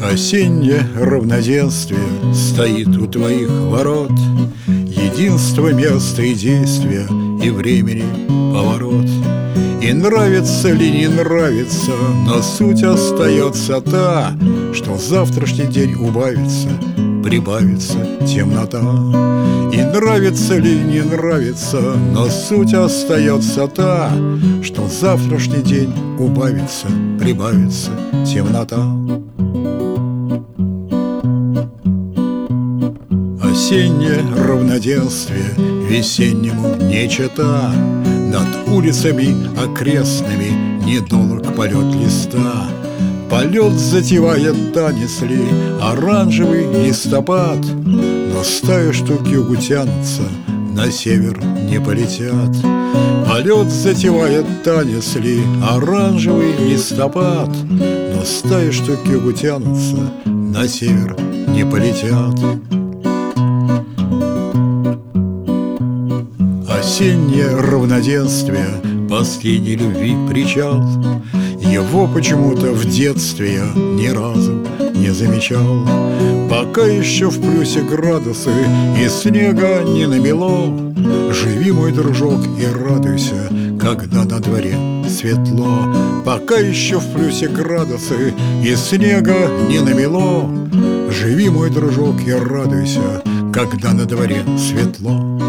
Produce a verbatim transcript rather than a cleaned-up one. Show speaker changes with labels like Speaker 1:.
Speaker 1: Осеннее равноденствие стоит у твоих ворот, единство места и действия и времени поворот. И нравится ли, не нравится, но суть остается та, что завтрашний день убавится, прибавится темнота. И нравится ли, не нравится, но суть остается та, что завтрашний день убавится, прибавится темнота. Осеннее равноденствие весеннему не чета, над улицами окрестными недолг полет листа. Полет затевает танец ли оранжевый листопад, но стая штук к югу тянутся, на север не полетят. Полет затевает танец ли оранжевый листопад, но стая штук к югу тянутся, на север не полетят. Осеннее равноденствие последней любви причал, его почему-то в детстве я ни разу не замечал. Пока еще в плюсе градусы и снега не намело, живи, мой дружок, и радуйся, когда на дворе светло. Пока еще в плюсе градусы и снега не намело, живи, мой дружок, и радуйся, когда на дворе светло.